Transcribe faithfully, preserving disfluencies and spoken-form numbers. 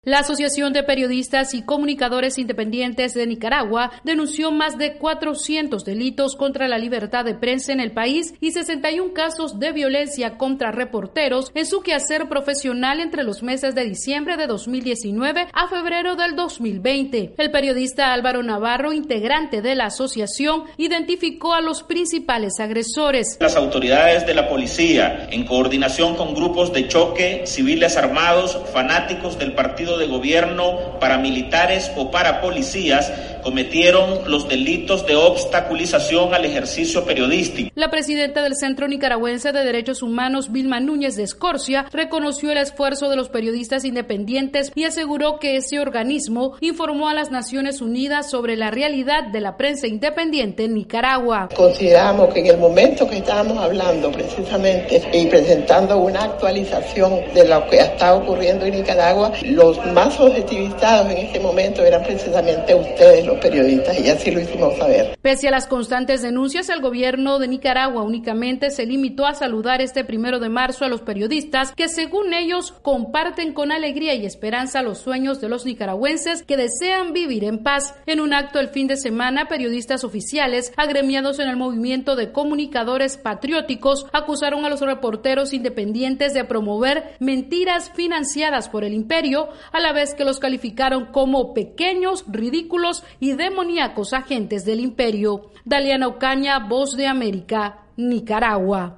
La Asociación de Periodistas y Comunicadores Independientes de Nicaragua denunció más de cuatrocientos delitos contra la libertad de prensa en el país y sesenta y un casos de violencia contra reporteros en su quehacer profesional entre los meses de diciembre de dos mil diecinueve a febrero del dos mil veinte. El periodista Álvaro Navarro, integrante de la asociación, identificó a los principales agresores. Las autoridades de la policía, en coordinación con grupos de choque, civiles armados, fanáticos del partido de gobierno, paramilitares o parapolicías, cometieron los delitos de obstaculización al ejercicio periodístico. La presidenta del Centro Nicaragüense de Derechos Humanos, Vilma Núñez de Escorcia, reconoció el esfuerzo de los periodistas independientes y aseguró que ese organismo informó a las Naciones Unidas sobre la realidad de la prensa independiente en Nicaragua. Consideramos que en el momento que estábamos hablando precisamente y presentando una actualización de lo que está ocurriendo en Nicaragua, los más objetivizados en este momento eran precisamente ustedes, los periodistas, y así lo hicimos saber. Pese a las constantes denuncias, el gobierno de Nicaragua únicamente se limitó a saludar este primero de marzo a los periodistas que, según ellos, comparten con alegría y esperanza los sueños de los nicaragüenses que desean vivir en paz. En un acto el fin de semana, periodistas oficiales agremiados en el movimiento de comunicadores patrióticos acusaron a los reporteros independientes de promover mentiras financiadas por el imperio, a la vez que los calificaron como pequeños, ridículos y demoníacos agentes del imperio. Daliana Ocaña, Voz de América, Nicaragua.